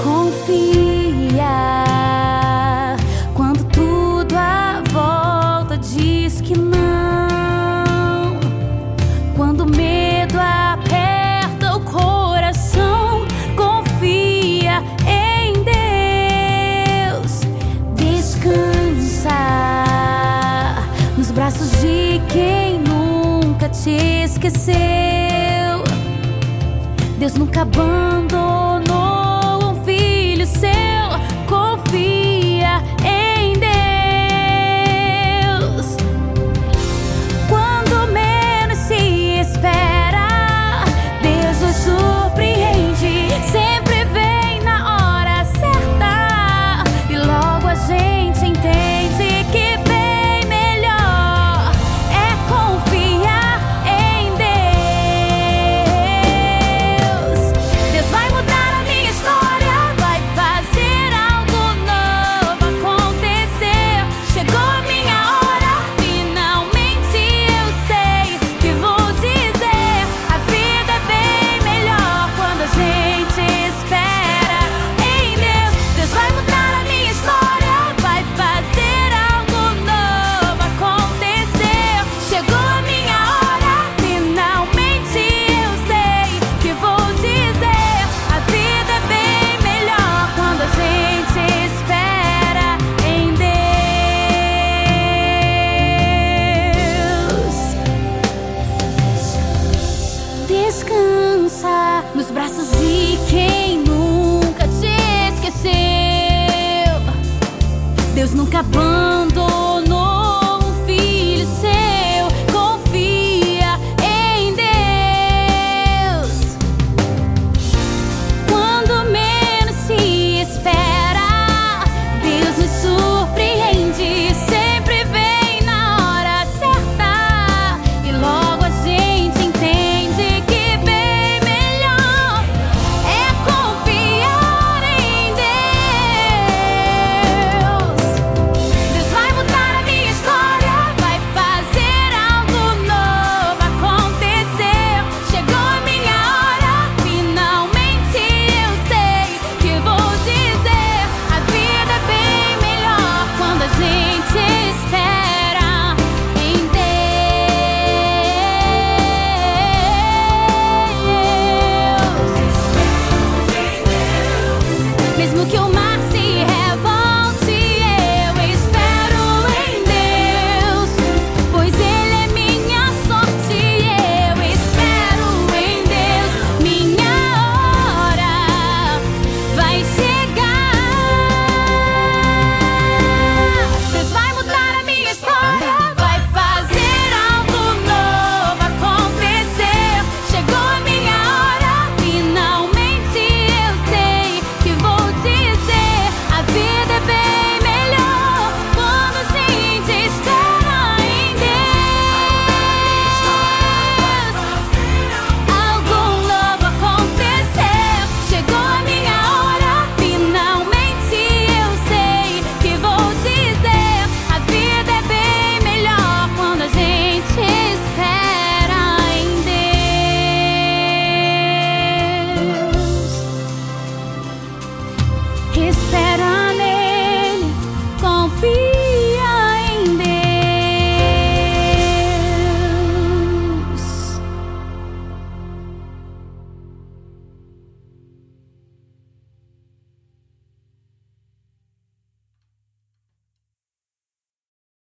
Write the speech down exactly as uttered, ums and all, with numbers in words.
Confia quando tudo à volta diz que não. Quando o medo aperta o coração, confia em Deus. Descansa nos braços de quem nunca te esqueceu. Deus nunca abandonou um filho seu. Confia em Deus. Quando menos se espera, Deus nos surpreende. Sempre vem na hora certa e logo a gente entende que bem melhor é confiar em Deus. Deus vai mudar a minha história, vai fazer algo novo acontecer. Chegou a minha hora, finalmente eu sei que vou dizer: a vida é bem melhor quando a gente espera em Deus. Deus vai mudar a minha história, vai fazer algo novo acontecer. Chegou a minha hora, finalmente eu sei que vou dizer: a vida é bem melhor quando a gente espera em Deus. Descansa nos braços de quem nunca te esqueceu. Deus nunca abandona